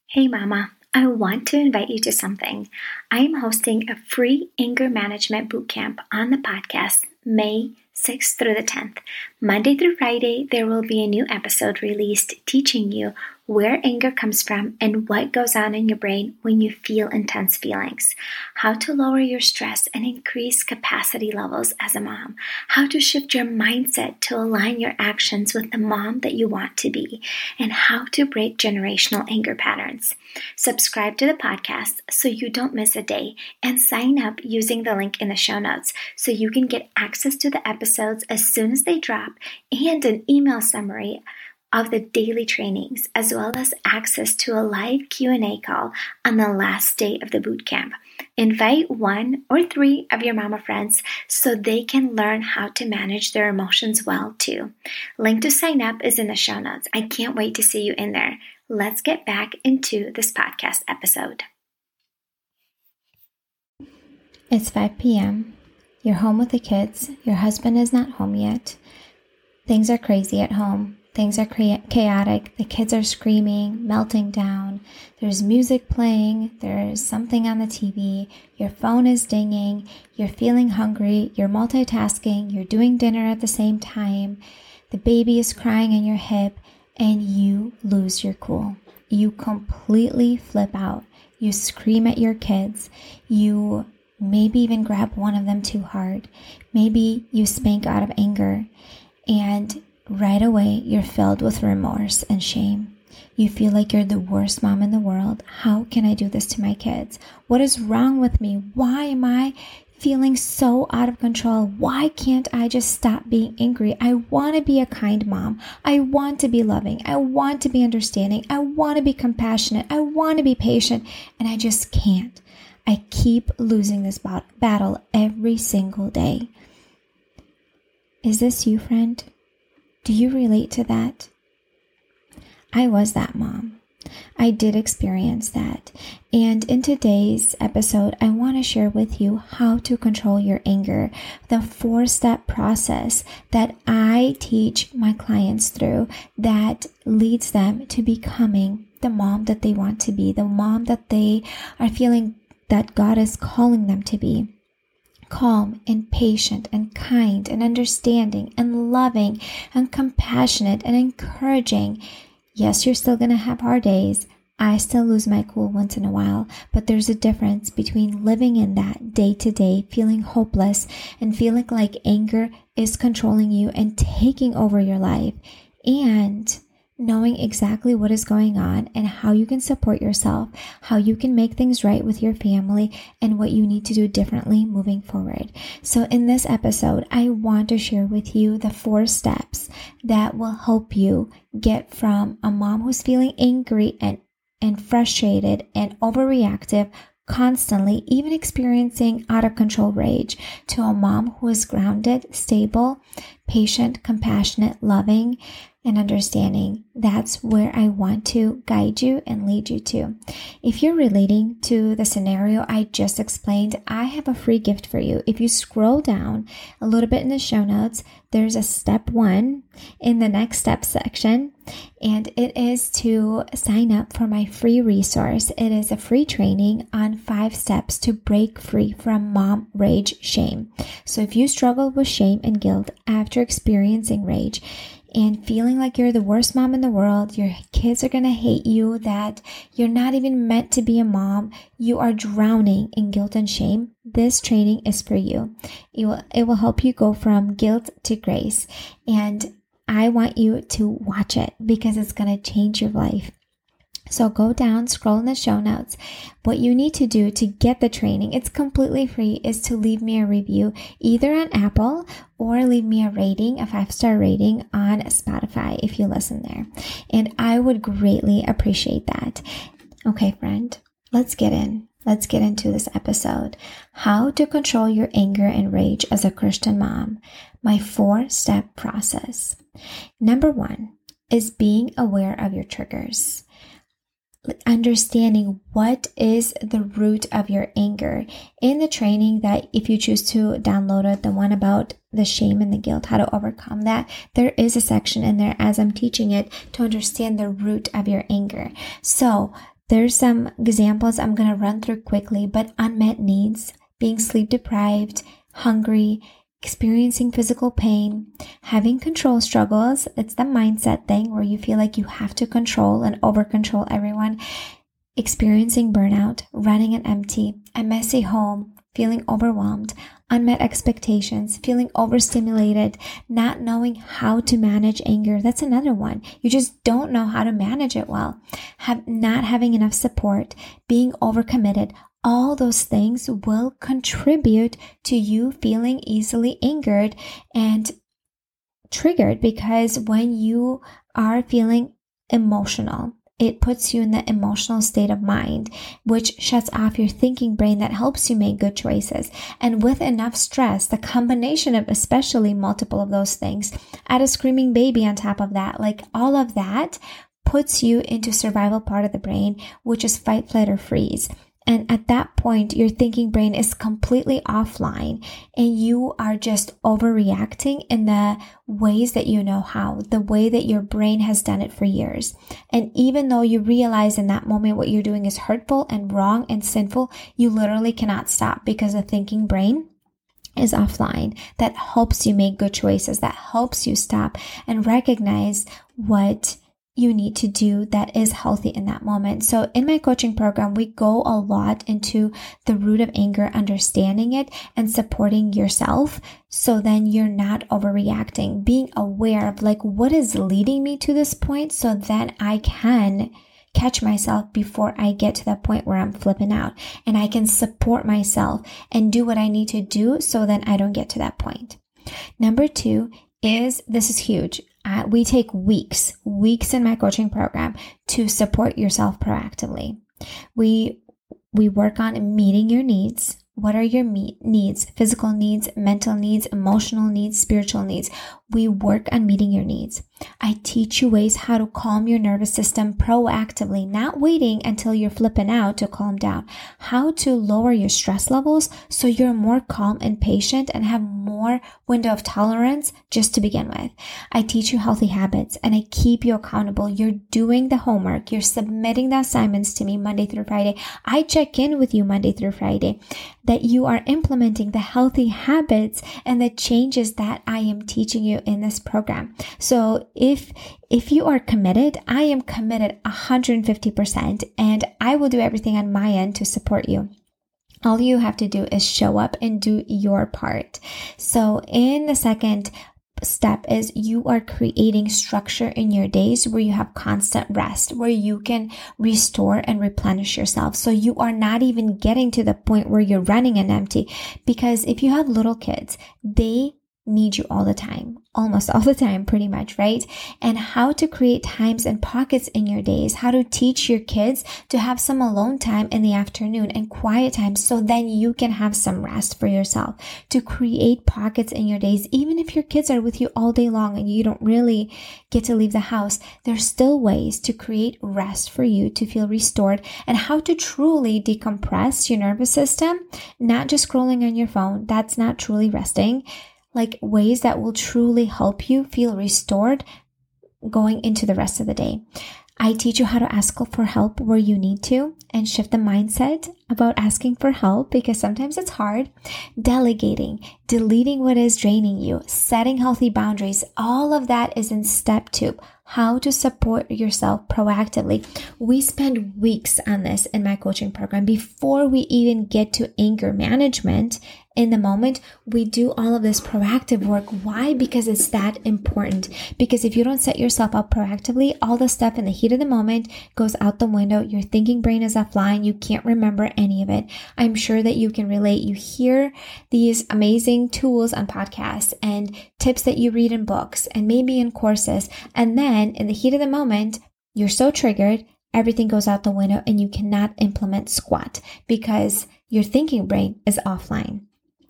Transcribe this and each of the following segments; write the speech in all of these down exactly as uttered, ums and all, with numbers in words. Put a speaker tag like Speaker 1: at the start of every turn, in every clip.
Speaker 1: Hey Mama, I want to invite you to something. I am hosting a free anger management bootcamp on the podcast May sixth through the tenth. Monday through Friday, there will be a new episode released teaching you where anger comes from and what goes on in your brain when you feel intense feelings, how to lower your stress and increase capacity levels as a mom, how to shift your mindset to align your actions with the mom that you want to be, and how to break generational anger patterns. Subscribe to the podcast so you don't miss a day, and sign up using the link in the show notes so you can get access to the episodes as soon as they drop and an email summary of the daily trainings, as well as access to a live Q and A call on the last day of the bootcamp. Invite one or three of your mama friends so they can learn how to manage their emotions well too. Link to sign up is in the show notes. I can't wait to see you in there. Let's get back into this podcast episode.
Speaker 2: It's five p.m. You're home with the kids. Your husband is not home yet. Things are crazy at home. Things are chaotic. The kids are screaming, melting down. There's music playing. There's something on the T V. Your phone is dinging. You're feeling hungry. You're multitasking. You're doing dinner at the same time. The baby is crying in your hip, and you lose your cool. You completely flip out. You scream at your kids. You maybe even grab one of them too hard. Maybe you spank out of anger. And right away, you're filled with remorse and shame. You feel like you're the worst mom in the world. How can I do this to my kids? What is wrong with me? Why am I feeling so out of control? Why can't I just stop being angry? I want to be a kind mom. I want to be loving. I want to be understanding. I want to be compassionate. I want to be patient. And I just can't. I keep losing this battle every single day. Is this you, friend? Do you relate to that? I was that mom. I did experience that. And in today's episode, I want to share with you how to control your anger, the four-step process that I teach my clients through that leads them to becoming the mom that they want to be, the mom that they are feeling that God is calling them to be. Calm and patient and kind and understanding and loving and compassionate and encouraging. Yes, you're still going to have hard days. I still lose my cool once in a while, but there's a difference between living in that day to day, feeling hopeless and feeling like anger is controlling you and taking over your life, and knowing exactly what is going on and how you can support yourself, how you can make things right with your family, and what you need to do differently moving forward. So in this episode, I want to share with you the four steps that will help you get from a mom who's feeling angry and, and frustrated and overreactive constantly, even experiencing out of control rage, to a mom who is grounded, stable, patient, compassionate, loving, and understanding. That's where I want to guide you and lead you to. If you're relating to the scenario I just explained, I have a free gift for you. If you scroll down a little bit in the show notes, there's a step one in the next step section, and it is to sign up for my free resource. It is a free training on five steps to break free from mom rage shame. So if you struggle with shame and guilt after experiencing rage, and feeling like you're the worst mom in the world, your kids are going to hate you, that you're not even meant to be a mom, you are drowning in guilt and shame, this training is for you. It will, it will help you go from guilt to grace. And I want you to watch it because it's going to change your life. So go down, scroll in the show notes. What you need to do to get the training, it's completely free, is to leave me a review either on Apple or leave me a rating, a five-star rating on Spotify if you listen there. And I would greatly appreciate that. Okay, friend, let's get in. Let's get into this episode. How to control your anger and rage as a Christian mom. My four-step process. Number one is being aware of your triggers. Understanding what is the root of your anger. In the training that if you choose to download it, the one about the shame and the guilt, how to overcome that, there is a section in there as I'm teaching it to understand the root of your anger. So There's some examples I'm going to run through quickly, but unmet needs, being sleep deprived, hungry, experiencing physical pain, having control struggles. It's the mindset thing where you feel like you have to control and over control everyone, experiencing burnout, running on empty, a messy home, feeling overwhelmed, unmet expectations, feeling overstimulated, not knowing how to manage anger. That's another one. You just don't know how to manage it well. Have not having enough support, being overcommitted. All those things will contribute to you feeling easily angered and triggered, because when you are feeling emotional, it puts you in the emotional state of mind, which shuts off your thinking brain that helps you make good choices. And with enough stress, the combination of especially multiple of those things, add a screaming baby on top of that, like all of that puts you into survival part of the brain, which is fight, flight, or freeze. And at that point, your thinking brain is completely offline and you are just overreacting in the ways that you know how, the way that your brain has done it for years. And even though you realize in that moment what you're doing is hurtful and wrong and sinful, you literally cannot stop because the thinking brain is offline. That helps you make good choices, that helps you stop and recognize what you need to do that is healthy in that moment. So in my coaching program, we go a lot into the root of anger, understanding it and supporting yourself. So then you're not overreacting, being aware of like, what is leading me to this point? So then I can catch myself before I get to that point where I'm flipping out, and I can support myself and do what I need to do so then I don't get to that point. Number two is, this is huge. Uh, we take weeks, weeks in my coaching program to support yourself proactively. We, we work on meeting your needs. What are your me- needs? Physical needs, mental needs, emotional needs, spiritual needs. We work on meeting your needs. I teach you ways how to calm your nervous system proactively, not waiting until you're flipping out to calm down. How to lower your stress levels so you're more calm and patient and have more window of tolerance just to begin with. I teach you healthy habits and I keep you accountable. You're doing the homework. You're submitting the assignments to me Monday through Friday. I check in with you Monday through Friday that you are implementing the healthy habits and the changes that I am teaching you in this program. So if if you are committed, I am committed one hundred fifty percent, and I will do everything on my end to support you. All you have to do is show up and do your part. So in the second step is you are creating structure in your days where you have constant rest, where you can restore and replenish yourself. So you are not even getting to the point where you're running on empty, because if you have little kids, they need you all the time, almost all the time, pretty much, right? And how to create times and pockets in your days, how to teach your kids to have some alone time in the afternoon and quiet time so then you can have some rest for yourself, to create pockets in your days. Even if your kids are with you all day long and you don't really get to leave the house, there's still ways to create rest for you to feel restored, and how to truly decompress your nervous system, not just scrolling on your phone. That's not truly resting. Like ways that will truly help you feel restored going into the rest of the day. I teach you how to ask for help where you need to and shift the mindset about asking for help, because sometimes it's hard. Delegating, deleting what is draining you, setting healthy boundaries. All of that is in step two. How to support yourself proactively. We spend weeks on this in my coaching program before we even get to anger management. In the moment, we do all of this proactive work. Why? Because it's that important. Because if you don't set yourself up proactively, all the stuff in the heat of the moment goes out the window. Your thinking brain is offline. You can't remember any of it. I'm sure that you can relate. You hear these amazing tools on podcasts and tips that you read in books and maybe in courses. And then in the heat of the moment, you're so triggered, everything goes out the window and you cannot implement squat because your thinking brain is offline.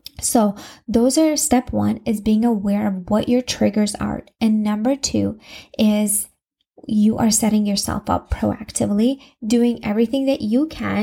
Speaker 2: So those are step one, is being aware of what your triggers are. And number two is you are setting yourself up proactively, doing everything that you can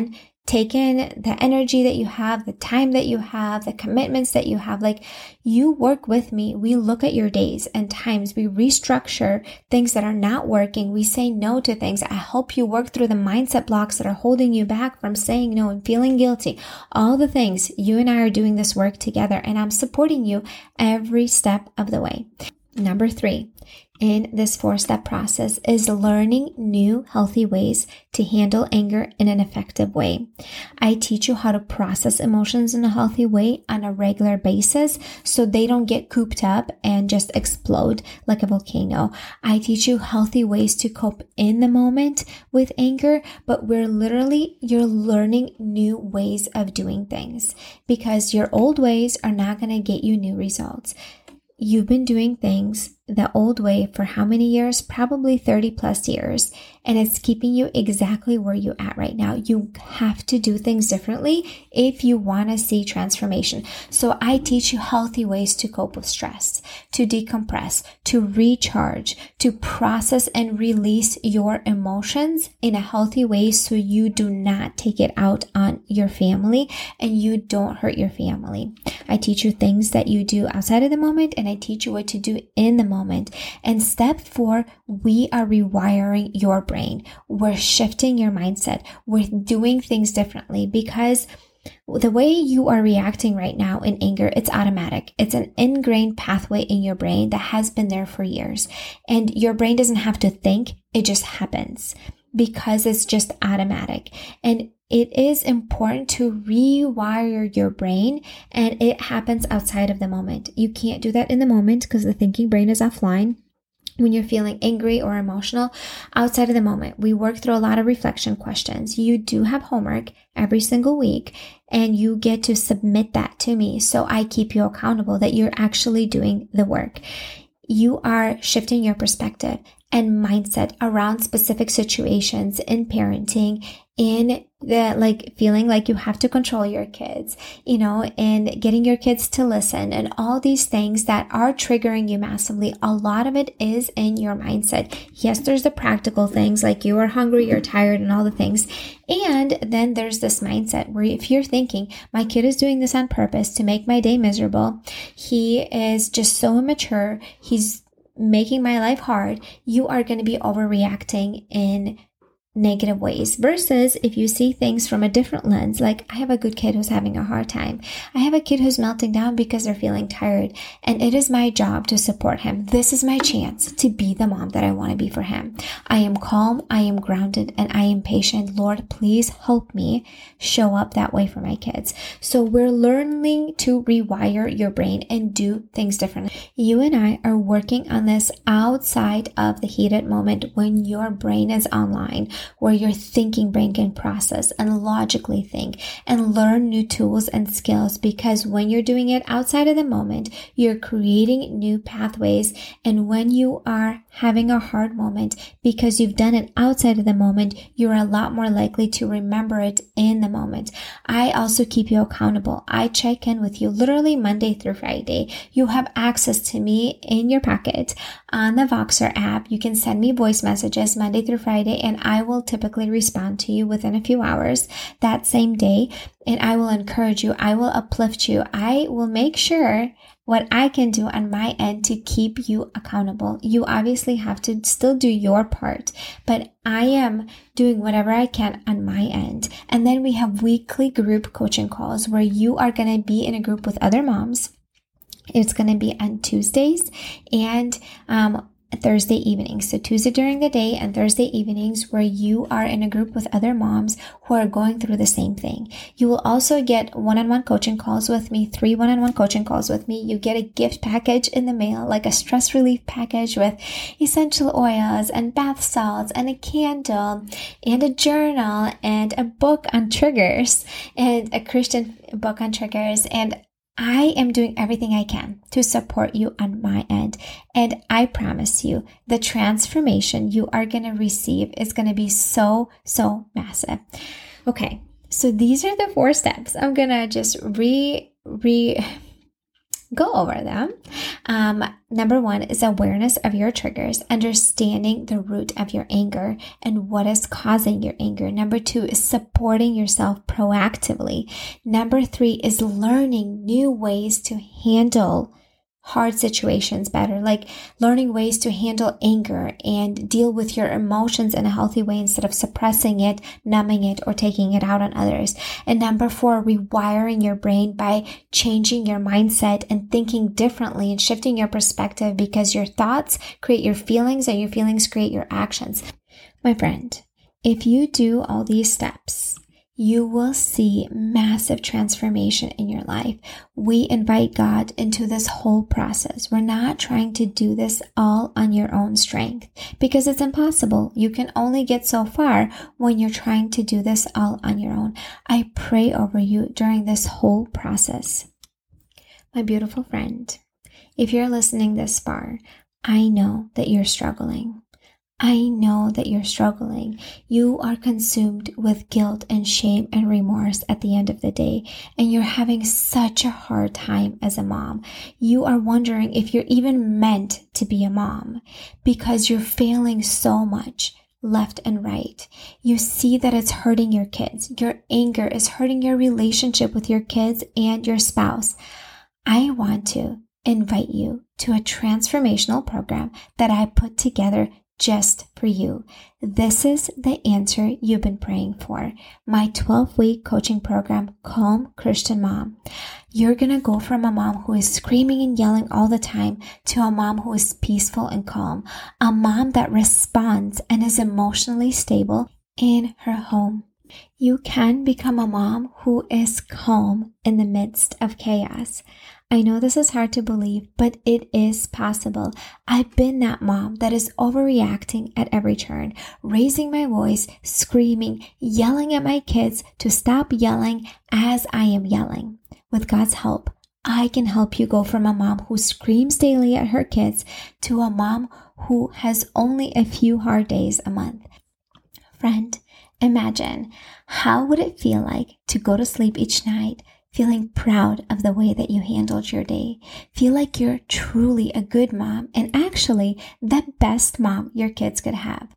Speaker 2: taken the energy that you have, the time that you have, the commitments that you have. Like, you work with me. We look at your days and times. We restructure things that are not working. We say no to things. I help you work through the mindset blocks that are holding you back from saying no and feeling guilty. All the things. You and I are doing this work together, and I'm supporting you every step of the way. Number three, in this four-step process is learning new healthy ways to handle anger in an effective way. I teach you how to process emotions in a healthy way on a regular basis so they don't get cooped up and just explode like a volcano. I teach you healthy ways to cope in the moment with anger, but we're literally, you're learning new ways of doing things because your old ways are not going to get you new results. You've been doing things the old way for how many years? Probably thirty plus years. And it's keeping you exactly where you're at right now. You have to do things differently if you want to see transformation. So I teach you healthy ways to cope with stress, to decompress, to recharge, to process and release your emotions in a healthy way so you do not take it out on your family and you don't hurt your family. I teach you things that you do outside of the moment, and I teach you what to do in the moment. moment. And step four, we are rewiring your brain. We're shifting your mindset. We're doing things differently because the way you are reacting right now in anger, it's automatic. It's an ingrained pathway in your brain that has been there for years. And your brain doesn't have to think, it just happens because it's just automatic. And it is important to rewire your brain, and it happens outside of the moment. You can't do that in the moment because the thinking brain is offline. When you're feeling angry or emotional, outside of the moment, we work through a lot of reflection questions. You do have homework every single week, and you get to submit that to me so I keep you accountable that you're actually doing the work. You are shifting your perspective and mindset around specific situations in parenting, in the like feeling like you have to control your kids, you know, and getting your kids to listen and all these things that are triggering you massively. A lot of it is in your mindset. Yes, there's the practical things like you are hungry, you're tired, and all the things. And then there's this mindset where if you're thinking, my kid is doing this on purpose to make my day miserable, he is just so immature, he's making my life hard, you are going to be overreacting in negative ways. Versus if you see things from a different lens, like I have a good kid who's having a hard time. I have a kid who's melting down because they're feeling tired, and it is my job to support him. This is my chance to be the mom that I want to be for him. I am calm, I am grounded, and I am patient. Lord, please help me show up that way for my kids. So we're learning to rewire your brain and do things differently. You and I are working on this outside of the heated moment when your brain is online, where your thinking brain can process and logically think and learn new tools and skills, because when you're doing it outside of the moment, you're creating new pathways. And when you are having a hard moment because you've done it outside of the moment, you're a lot more likely to remember it in the moment. I also keep you accountable. I check in with you literally Monday through Friday. You have access to me in your pocket on the Voxer app. You can send me voice messages Monday through Friday, and I will typically respond to you within a few hours that same day, and I will encourage you. I will uplift you. I will make sure what I can do on my end to keep you accountable. You obviously have to still do your part, but I am doing whatever I can on my end. And then we have weekly group coaching calls where you are going to be in a group with other moms. It's going to be on Tuesdays and um, Thursday evenings. So Tuesday during the day and Thursday evenings, where you are in a group with other moms who are going through the same thing. You will also get one-on-one coaching calls with me, three one-on-one coaching calls with me. You get a gift package in the mail, like a stress relief package with essential oils and bath salts and a candle and a journal and a book on triggers and a Christian book on triggers. And I am doing everything I can to support you on my end. And I promise you, the transformation you are going to receive is going to be so, so massive. Okay, so these are the four steps. I'm going to just re, re, go over them. Um, number one is awareness of your triggers, understanding the root of your anger and what is causing your anger. Number two is supporting yourself proactively. Number three is learning new ways to handle hard situations better, like learning ways to handle anger and deal with your emotions in a healthy way instead of suppressing it, numbing it, or taking it out on others. And number four, rewiring your brain by changing your mindset and thinking differently and shifting your perspective, because your thoughts create your feelings and your feelings create your actions. My friend, if you do all these steps, you will see massive transformation in your life. We invite God into this whole process. We're not trying to do this all on your own strength, because it's impossible. You can only get so far when you're trying to do this all on your own. I pray over you during this whole process. My beautiful friend, if you're listening this far, I know that you're struggling. I know that you're struggling. You are consumed with guilt and shame and remorse at the end of the day, and you're having such a hard time as a mom. You are wondering if you're even meant to be a mom because you're failing so much left and right. You see that it's hurting your kids. Your anger is hurting your relationship with your kids and your spouse. I want to invite you to a transformational program that I put together just for you. This is the answer you've been praying for. My twelve-week coaching program, Calm Christian Mom. You're going to go from a mom who is screaming and yelling all the time to a mom who is peaceful and calm. A mom that responds and is emotionally stable in her home. You can become a mom who is calm in the midst of chaos. I know this is hard to believe, but it is possible. I've been that mom that is overreacting at every turn, raising my voice, screaming, yelling at my kids to stop yelling as I am yelling. With God's help, I can help you go from a mom who screams daily at her kids to a mom who has only a few hard days a month. Friend, imagine, how would it feel like to go to sleep each night feeling proud of the way that you handled your day? Feel like you're truly a good mom and actually the best mom your kids could have.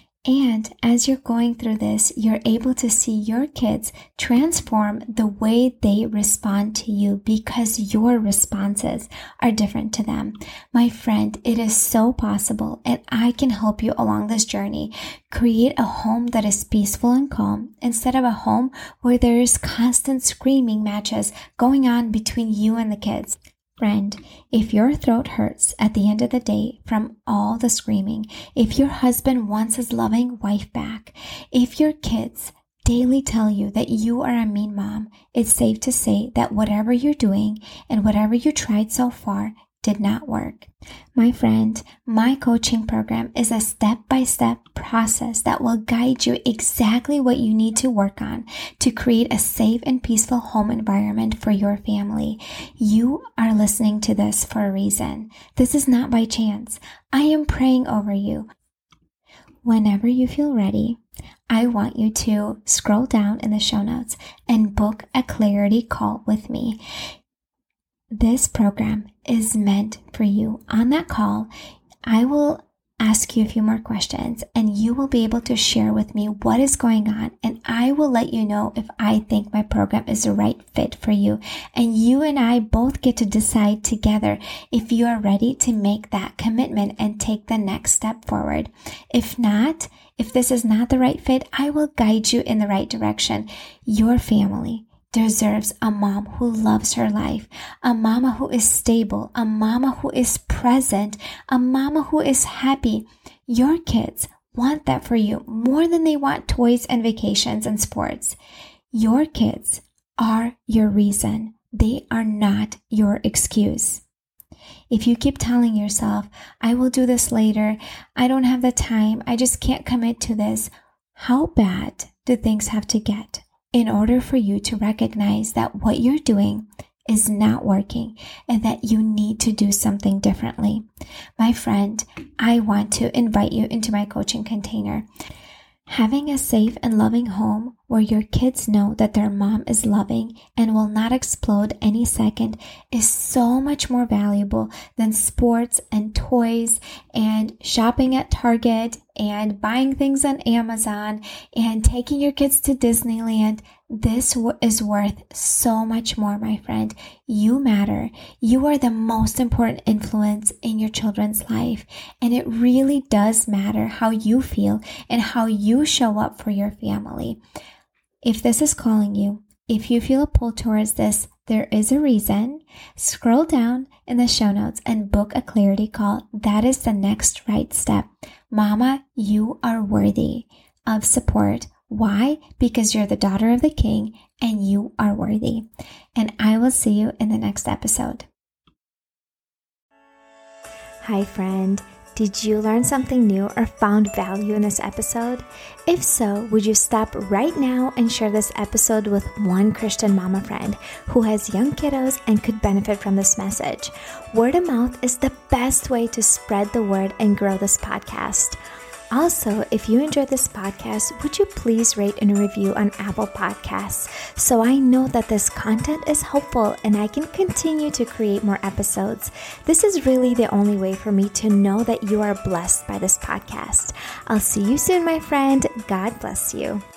Speaker 2: And as you're going through this, you're able to see your kids transform the way they respond to you because your responses are different to them. My friend, it is so possible, and I can help you along this journey. Create a home that is peaceful and calm instead of a home where there is constant screaming matches going on between you and the kids. Friend, if your throat hurts at the end of the day from all the screaming, if your husband wants his loving wife back, if your kids daily tell you that you are a mean mom, it's safe to say that whatever you're doing and whatever you tried so far did not work. My friend, my coaching program is a step-by-step process that will guide you exactly what you need to work on to create a safe and peaceful home environment for your family. You are listening to this for a reason. This is not by chance. I am praying over you. Whenever you feel ready, I want you to scroll down in the show notes and book a clarity call with me. This program is meant for you. On that call, I will ask you a few more questions and you will be able to share with me what is going on, and I will let you know if I think my program is the right fit for you. And you and I both get to decide together if you are ready to make that commitment and take the next step forward. If not, if this is not the right fit, I will guide you in the right direction. Your family deserves a mom who loves her life, a mama who is stable, a mama who is present, a mama who is happy. Your kids want that for you more than they want toys and vacations and sports. Your kids are your reason. They are not your excuse. If you keep telling yourself, I will do this later, I don't have the time, I just can't commit to this, how bad do things have to get in order for you to recognize that what you're doing is not working and that you need to do something differently? My friend, I want to invite you into my coaching container. Having a safe and loving home where your kids know that their mom is loving and will not explode any second is so much more valuable than sports and toys and shopping at Target and buying things on Amazon and taking your kids to Disneyland. This is worth so much more, my friend. You matter. You are the most important influence in your children's life. And it really does matter how you feel and how you show up for your family. If this is calling you, if you feel a pull towards this, there is a reason. Scroll down in the show notes and book a clarity call. That is the next right step. Mama, you are worthy of support. Why? Because you're the daughter of the King and you are worthy. And I will see you in the next episode. Hi, friend. Did you learn something new or found value in this episode? If so, would you stop right now and share this episode with one Christian mama friend who has young kiddos and could benefit from this message? Word of mouth is the best way to spread the word and grow this podcast. Also, if you enjoyed this podcast, would you please rate and review on Apple Podcasts so I know that this content is helpful and I can continue to create more episodes. This is really the only way for me to know that you are blessed by this podcast. I'll see you soon, my friend. God bless you.